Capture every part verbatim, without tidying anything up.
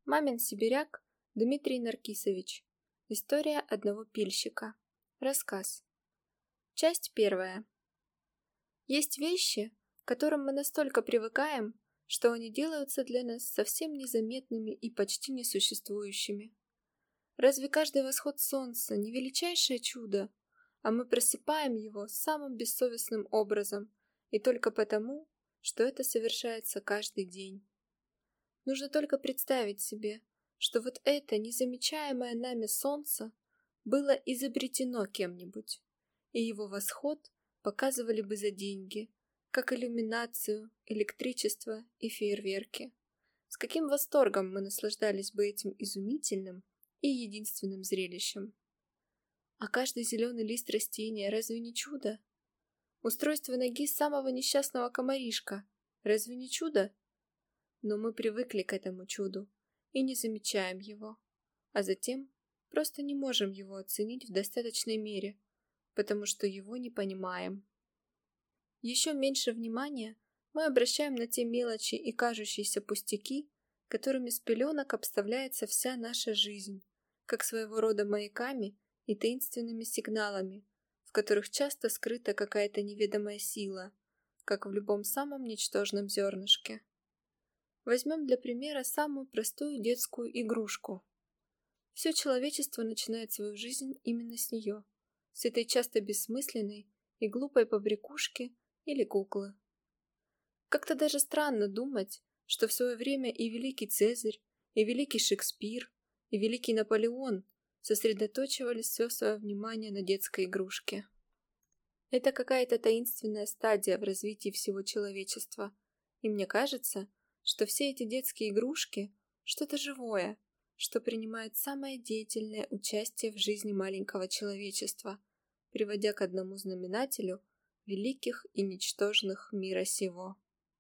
Мамин сибиряк Дмитрий Наркисович. История одного пильщика. Рассказ. Часть первая. Есть вещи, к которым мы настолько привыкаем, что они делаются для нас совсем незаметными и почти несуществующими. Разве каждый восход солнца не величайшее чудо, а мы просыпаем его самым бессовестным образом и только потому, что это совершается каждый день. Нужно только представить себе, что вот это незамечаемое нами солнце было изобретено кем-нибудь, и его восход показывали бы за деньги, как иллюминацию, электричество и фейерверки. С каким восторгом мы наслаждались бы этим изумительным и единственным зрелищем. А каждый зеленый лист растения разве не чудо? Устройство ноги самого несчастного комаришка разве не чудо? Но мы привыкли к этому чуду и не замечаем его, а затем просто не можем его оценить в достаточной мере, потому что его не понимаем. Еще меньше внимания мы обращаем на те мелочи и кажущиеся пустяки, которыми с пеленок обставляется вся наша жизнь, как своего рода маяками и таинственными сигналами, в которых часто скрыта какая-то неведомая сила, как в любом самом ничтожном зернышке. Возьмем для примера самую простую детскую игрушку. Все человечество начинает свою жизнь именно с нее, с этой часто бессмысленной и глупой побрякушки или куклы. Как-то даже странно думать, что в свое время и великий Цезарь, и великий Шекспир, и великий Наполеон сосредоточивали все свое внимание на детской игрушке. Это какая-то таинственная стадия в развитии всего человечества, и мне кажется, что все эти детские игрушки – что-то живое, что принимает самое деятельное участие в жизни маленького человечества, приводя к одному знаменателю великих и ничтожных мира сего.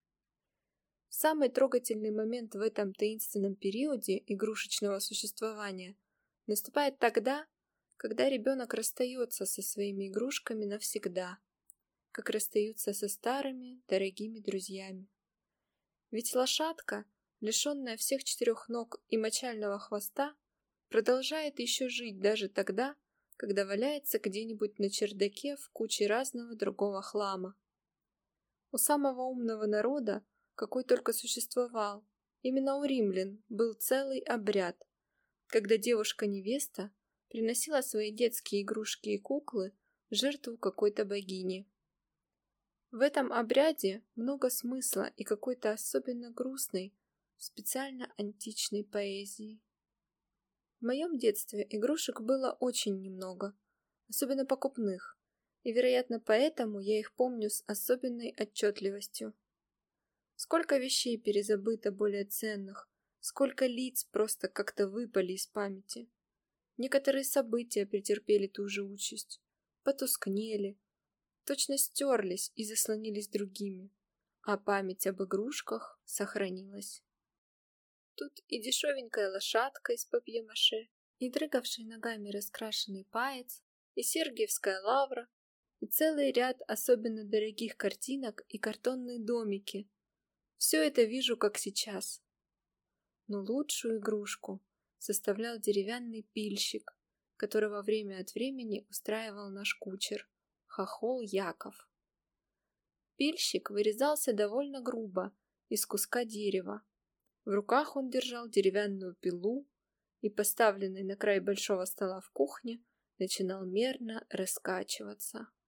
Самый трогательный момент в этом таинственном периоде игрушечного существования наступает тогда, когда ребенок расстается со своими игрушками навсегда, как расстаются со старыми, дорогими друзьями. Ведь лошадка, лишенная всех четырех ног и мочального хвоста, продолжает еще жить даже тогда, когда валяется где-нибудь на чердаке в куче разного другого хлама. У самого умного народа, какой только существовал, именно у римлян был целый обряд, когда девушка-невеста приносила свои детские игрушки и куклы в жертву какой-то богине. В этом обряде много смысла и какой-то особенно грустной, специально античной поэзии. В моем детстве игрушек было очень немного, особенно покупных, и, вероятно, поэтому я их помню с особенной отчетливостью. Сколько вещей перезабыто более ценных, сколько лиц просто как-то выпали из памяти. Некоторые события претерпели ту же участь, потускнели, точно стерлись и заслонились другими, а память об игрушках сохранилась. Тут и дешевенькая лошадка из папье-маше, и дрыгавший ногами раскрашенный паец, и Сергиевская лавра, и целый ряд особенно дорогих картинок и картонные домики. Все это вижу, как сейчас. Но лучшую игрушку составлял деревянный пильщик, которого время от времени устраивал наш кучер, хохол Яков. Пильщик вырезался довольно грубо, из куска дерева. В руках он держал деревянную пилу и, поставленный на край большого стола в кухне, начинал мерно раскачиваться.